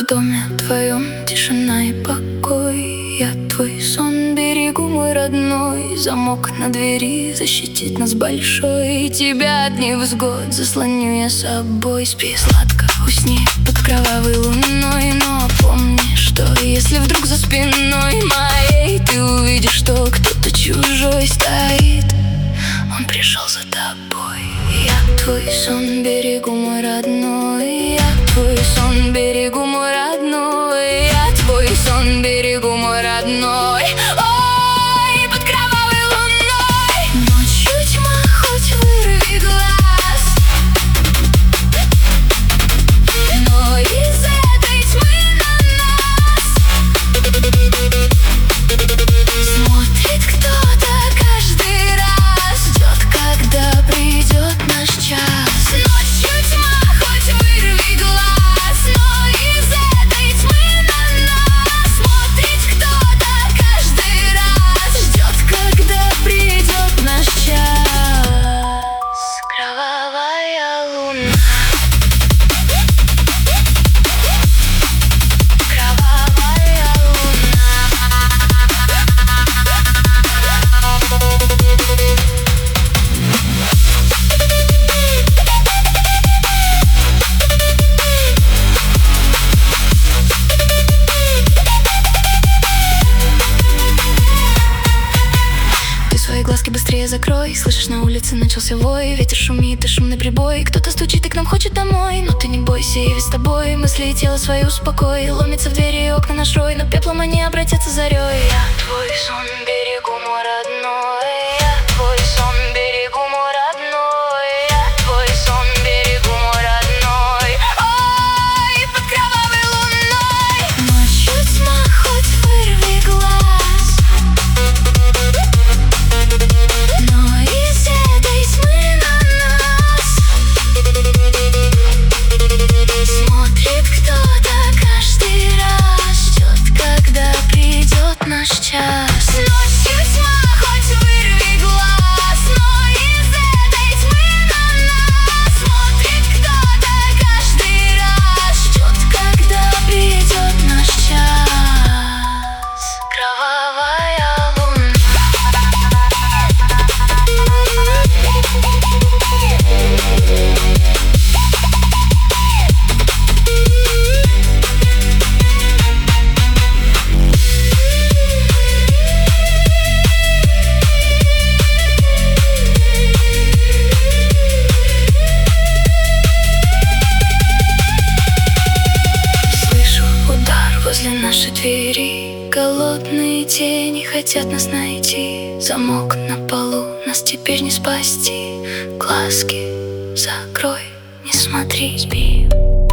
в доме твоем тишина и покой. Я твой сон берегу, мой родной. Замок на двери защитит нас большой. Тебя от невзгод заслоню я собой. Спи сладко, усни под кровавой луной. Но помни, что если вдруг за спиной моей ты увидишь, что кто-то чужой стоит, он пришел за тобой. Я твой сон берегу, мой родной. Я твой сон берегу, мой родной. Я твой сон берегу, мой родной. Ой, под кровавой луной. Ночью тьма, хоть вырви глаз, но из этой тьмы на нас смотрит кто-то каждый раз, ждет, когда придет наш час. Ночью тьма, хоть вырви глаз, но из этой тьмы на нас смотрит кто-то каждый раз, ждет, когда придет наш час. Кровавая луна. Кровавая луна. Ты свои глазки быстрее закрой. Слышишь, на улице начался вой. Ветер шумит и шумный прибой. Кто-то стучит и к нам хочет домой. Но ты не бойся, я ведь с тобой. Мысли и тело свои успокой. Ломится в двери и окна наш рой, но пеплом они обратятся зарей. Я твой сон берегу, мой родной. Я твой сон берегу, мой родной. Я твой сон берегу, мой родной. Ой, под кровавой луной. Ночью тьма, хоть вырви глаз, но из этой тьмы на нас смотрит кто-то каждый раз, ждет, когда придет наш час. Ночью тьма, хоть вырви глаз, но из этой тьмы на нас смотрит кто-то каждый раз, ждет, когда придет наш час. Кровавая луна. Слышу удар возле нашей двери. Голодные тени хотят нас найти. Замок на полу, нас теперь не спасти. Глазки закрой, не смотри. Спи.